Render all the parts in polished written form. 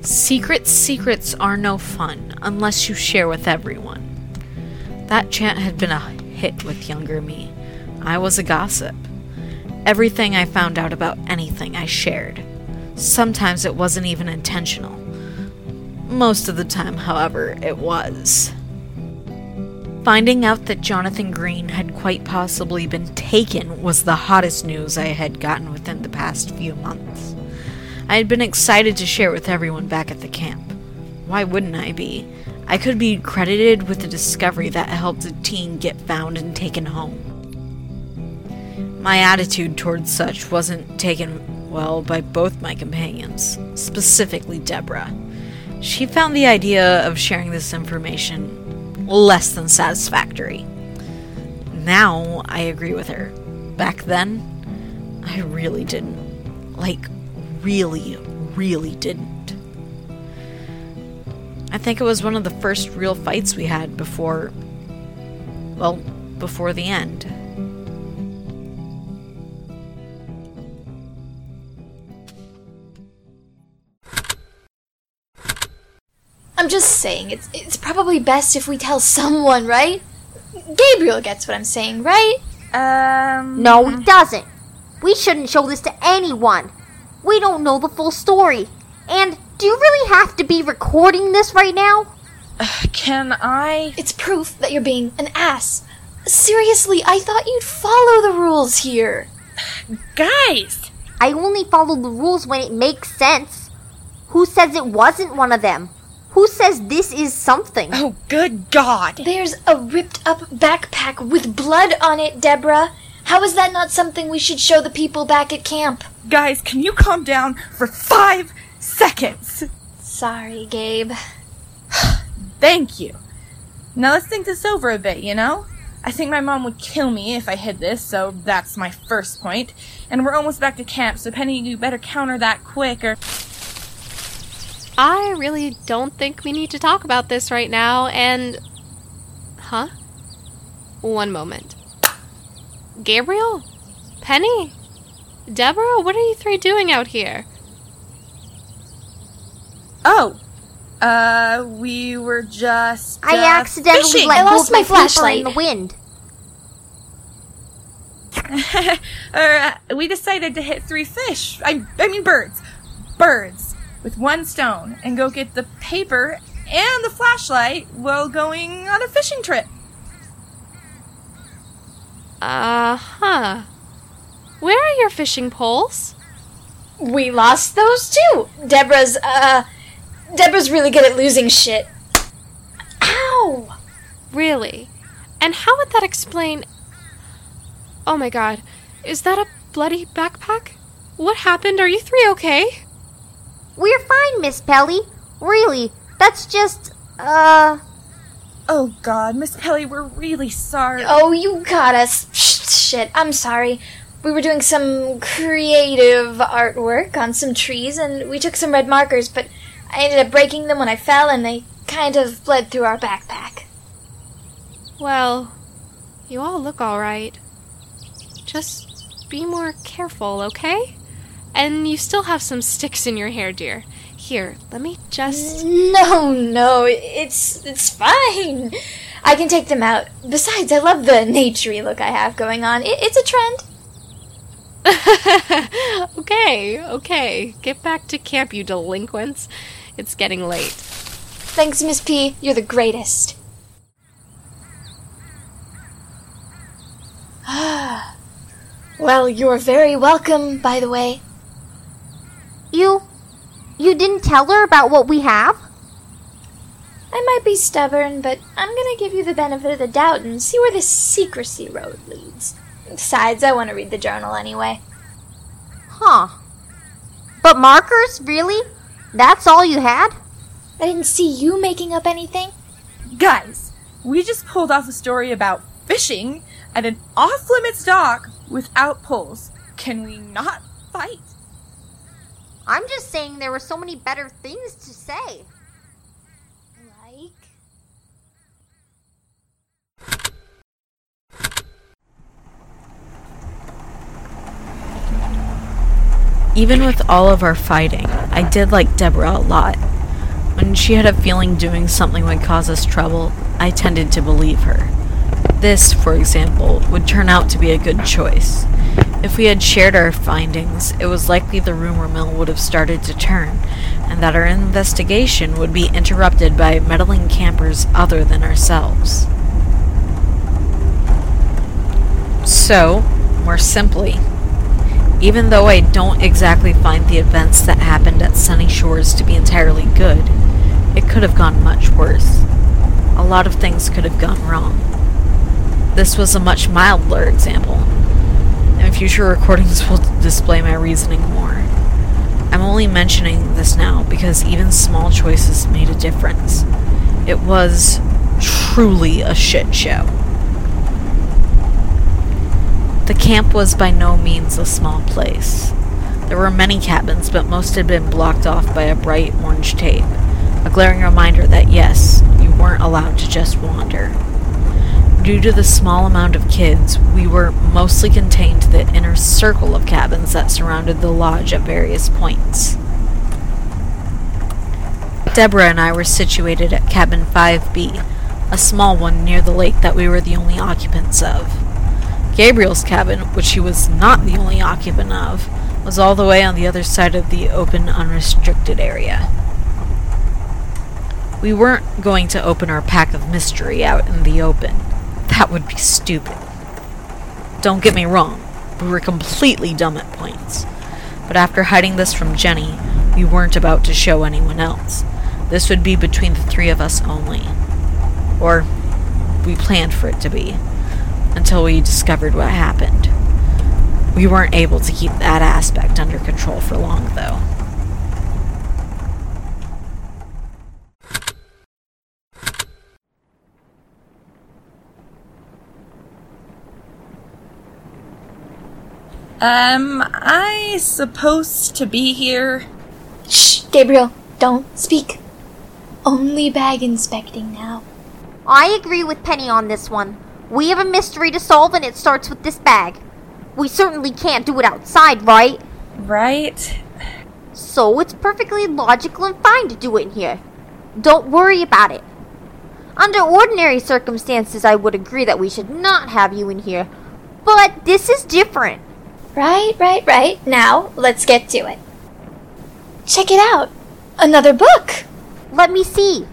Secrets are no fun unless you share with everyone. That chant had been a hit with younger me. I was a gossip. Everything I found out about anything I shared. Sometimes it wasn't even intentional. Most of the time, however, it was. Finding out that Jonathan Green had quite possibly been taken was the hottest news I had gotten within the past few months. I had been excited to share with everyone back at the camp. Why wouldn't I be? I could be credited with the discovery that helped a teen get found and taken home. My attitude towards such wasn't taken well by both my companions, specifically Deborah. She found the idea of sharing this information less than satisfactory. Now I agree with her. Back then, I really didn't. Really didn't. I think it was one of the first real fights we had before the end. I'm just saying, it's probably best if we tell someone, right? Gabriel gets what I'm saying, right? No, he doesn't. We shouldn't show this to anyone. We don't know the full story. And do you really have to be recording this right now? Can I? It's proof that you're being an ass. Seriously, I thought you'd follow the rules here. Guys! I only follow the rules when it makes sense. Who says it wasn't one of them? Who says this is something? Oh, good God! There's a ripped-up backpack with blood on it, Deborah. How is that not something we should show the people back at camp? Guys, can you calm down for 5 seconds? Sorry, Gabe. Thank you. Now let's think this over a bit, you know? I think my mom would kill me if I hid this, so that's my first point. And we're almost back to camp, so Penny, you better counter that quick or... I really don't think we need to talk about this right now, and... Huh? One moment. Gabriel? Penny? Deborah, what are you three doing out here? Oh. We were just, I accidentally fishing. let I go lost of my my flashlight. in the wind. We decided to hit 3 fish. I mean birds. Birds. With 1 stone. And go get the paper and the flashlight while going on a fishing trip. Huh. Where are your fishing poles? We lost those too. Deborah's really good at losing shit. Ow! Really? And how would that explain... Oh my god. Is that a bloody backpack? What happened? Are you three okay? We're fine, Miss Pelly. Really, that's just, Oh God, Miss Pelly, we're really sorry. Oh, you got us. Shit, I'm sorry. We were doing some creative artwork on some trees, and we took some red markers, but I ended up breaking them when I fell, and they kind of bled through our backpack. Well, you all look alright. Just be more careful, okay? And you still have some sticks in your hair, dear. Here, let me just... No, it's fine. I can take them out. Besides, I love the naturey look I have going on. It's a trend. Okay. Get back to camp, you delinquents. It's getting late. Thanks, Miss P. You're the greatest. Well, you're very welcome, by the way. You didn't tell her about what we have? I might be stubborn, but I'm gonna give you the benefit of the doubt and see where this secrecy road leads. Besides, I want to read the journal anyway. Huh. But markers? Really? That's all you had? I didn't see you making up anything. Guys, we just pulled off a story about fishing at an off-limits dock without poles. Can we not fight? I'm just saying there were so many better things to say. Like? Even with all of our fighting, I did like Deborah a lot. When she had a feeling doing something would cause us trouble, I tended to believe her. This, for example, would turn out to be a good choice. If we had shared our findings, it was likely the rumor mill would have started to turn, and that our investigation would be interrupted by meddling campers other than ourselves. So, more simply, even though I don't exactly find the events that happened at Sunny Shores to be entirely good, it could have gone much worse. A lot of things could have gone wrong. This was a much milder example, and future recordings will display my reasoning more. I'm only mentioning this now because even small choices made a difference. It was truly a shit show. The camp was by no means a small place. There were many cabins, but most had been blocked off by a bright orange tape, a glaring reminder that yes, you weren't allowed to just wander. Due to the small amount of kids, we were mostly contained to the inner circle of cabins that surrounded the lodge at various points. Deborah and I were situated at cabin 5B, a small one near the lake that we were the only occupants of. Gabriel's cabin, which he was not the only occupant of, was all the way on the other side of the open, unrestricted area. We weren't going to open our pack of mystery out in the open. That would be stupid. Don't get me wrong, we were completely dumb at points. But after hiding this from Jenny, we weren't about to show anyone else. This would be between the three of us only. Or, we planned for it to be. Until we discovered what happened. We weren't able to keep that aspect under control for long, though. Am I supposed to be here? Shh, Gabriel, don't speak. Only bag inspecting now. I agree with Penny on this one. We have a mystery to solve and it starts with this bag. We certainly can't do it outside, right? Right? So it's perfectly logical and fine to do it in here. Don't worry about it. Under ordinary circumstances, I would agree that we should not have you in here. But this is different. Right. Now, let's get to it. Check it out. Another book. Let me see.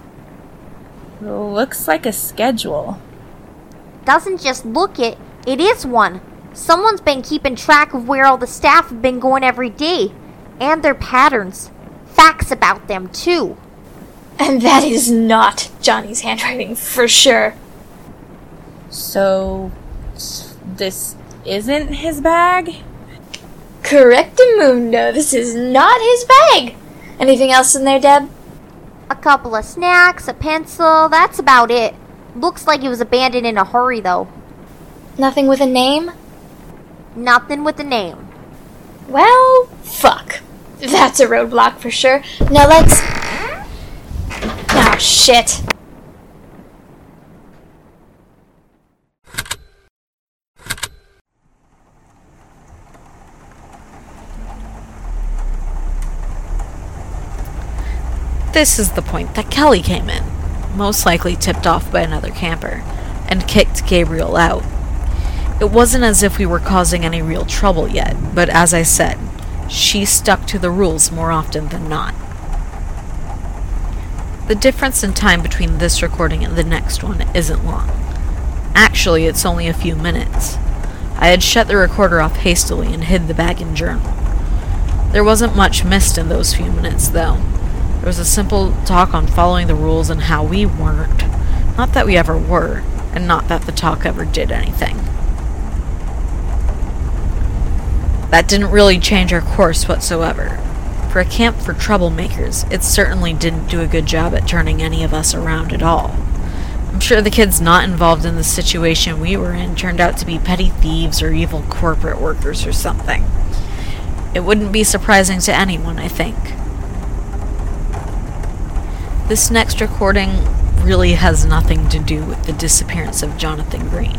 Looks like a schedule. Doesn't just look it, it is one. Someone's been keeping track of where all the staff have been going every day. And their patterns. Facts about them, too. And that is not Johnny's handwriting, for sure. So, this isn't his bag? Correctamundo, this is not his bag. Anything else in there, Deb? A couple of snacks, a pencil, that's about it. Looks like it was abandoned in a hurry, though. Nothing with a name? Nothing with a name. Well, fuck. That's a roadblock for sure. Now let's... Oh, shit. This is the point that Kelly came in, most likely tipped off by another camper, and kicked Gabriel out. It wasn't as if we were causing any real trouble yet, but as I said, she stuck to the rules more often than not. The difference in time between this recording and the next one isn't long. Actually, it's only a few minutes. I had shut the recorder off hastily and hid the bag and journal. There wasn't much missed in those few minutes, though. There was a simple talk on following the rules and how we weren't. Not that we ever were, and not that the talk ever did anything. That didn't really change our course whatsoever. For a camp for troublemakers, it certainly didn't do a good job at turning any of us around at all. I'm sure the kids not involved in the situation we were in turned out to be petty thieves or evil corporate workers or something. It wouldn't be surprising to anyone, I think. This next recording really has nothing to do with the disappearance of Jonathan Green,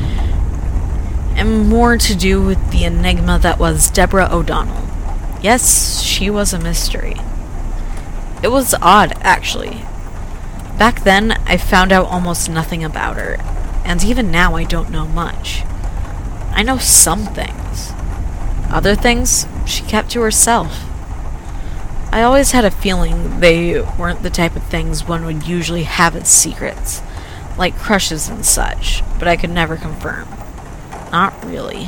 and more to do with the enigma that was Deborah O'Donnell. Yes, she was a mystery. It was odd, actually. Back then, I found out almost nothing about her, and even now I don't know much. I know some things. Other things, she kept to herself. I always had a feeling they weren't the type of things one would usually have as secrets, like crushes and such, but I could never confirm. Not really.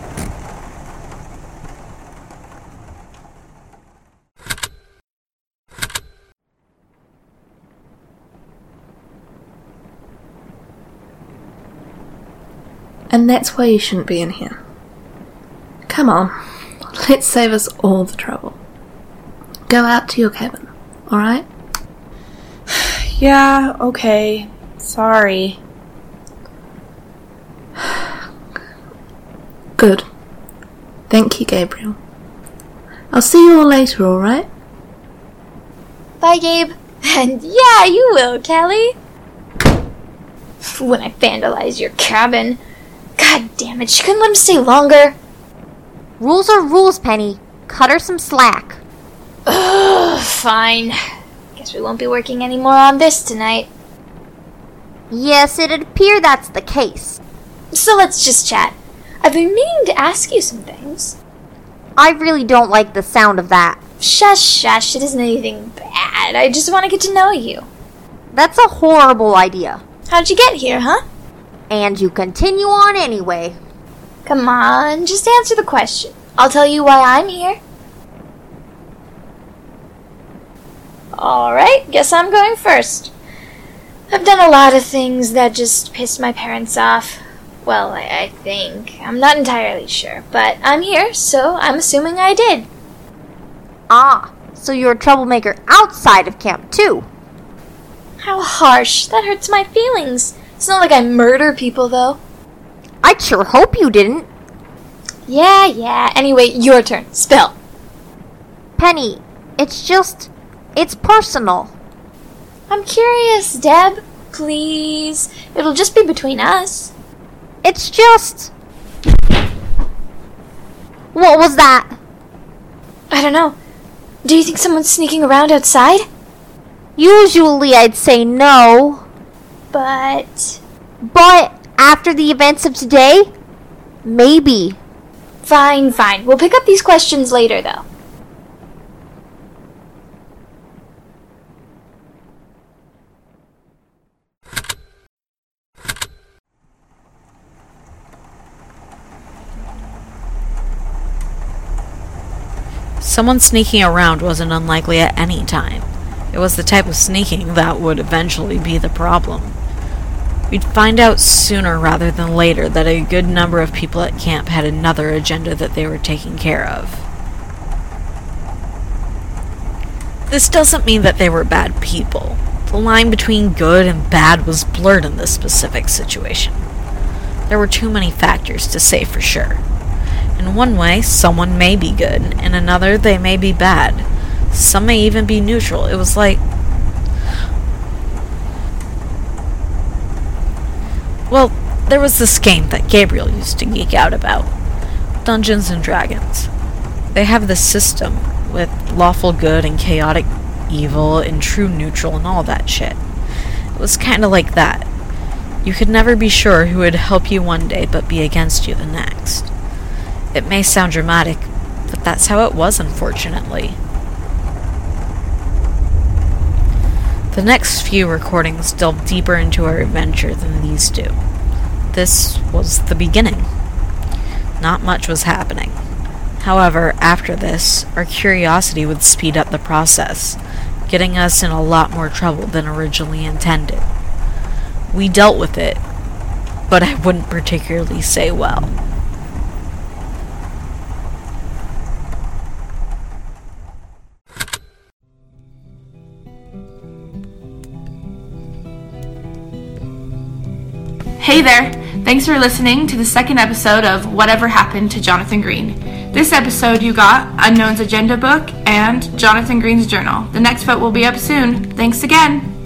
And that's why you shouldn't be in here. Come on, let's save us all the trouble. Go out to your cabin, alright? Yeah, okay. Sorry. Good. Thank you, Gabriel. I'll see you all later, alright? Bye, Gabe. And yeah, you will, Kelly. When I vandalize your cabin. God damn it, she couldn't let him stay longer. Rules are rules, Penny. Cut her some slack. Ugh, fine. Guess we won't be working any more on this tonight. Yes, it'd appear that's the case. So let's just chat. I've been meaning to ask you some things. I really don't like the sound of that. Shush, shush, it isn't anything bad. I just want to get to know you. That's a horrible idea. How'd you get here, huh? And you continue on anyway. Come on, just answer the question. I'll tell you why I'm here. Alright, guess I'm going first. I've done a lot of things that just pissed my parents off. Well, I think. I'm not entirely sure, but I'm here, so I'm assuming I did. Ah, so you're a troublemaker outside of camp, too. How harsh. That hurts my feelings. It's not like I murder people, though. I'd sure hope you didn't. Yeah. Anyway, your turn. Spill. Penny, it's personal. I'm curious, Deb. Please. It'll just be between us. It's just... What was that? I don't know. Do you think someone's sneaking around outside? Usually I'd say no. But After the events of today, maybe. Fine. We'll pick up these questions later, though. Someone sneaking around wasn't unlikely at any time. It was the type of sneaking that would eventually be the problem. We'd find out sooner rather than later that a good number of people at camp had another agenda that they were taking care of. This doesn't mean that they were bad people. The line between good and bad was blurred in this specific situation. There were too many factors to say for sure. In one way, someone may be good, in another, they may be bad. Some may even be neutral. It was like... Well, there was this game that Gabriel used to geek out about. Dungeons and Dragons. They have this system with lawful good and chaotic evil and true neutral and all that shit. It was kinda like that. You could never be sure who would help you one day but be against you the next. It may sound dramatic, but that's how it was, unfortunately. The next few recordings delve deeper into our adventure than these do. This was the beginning. Not much was happening. However, after this, our curiosity would speed up the process, getting us in a lot more trouble than originally intended. We dealt with it, but I wouldn't particularly say well. Hey there! Thanks for listening to the second episode of Whatever Happened to Jonathan Green. This episode you got Unknown's Agenda Book and Jonathan Green's Journal. The next vote will be up soon. Thanks again!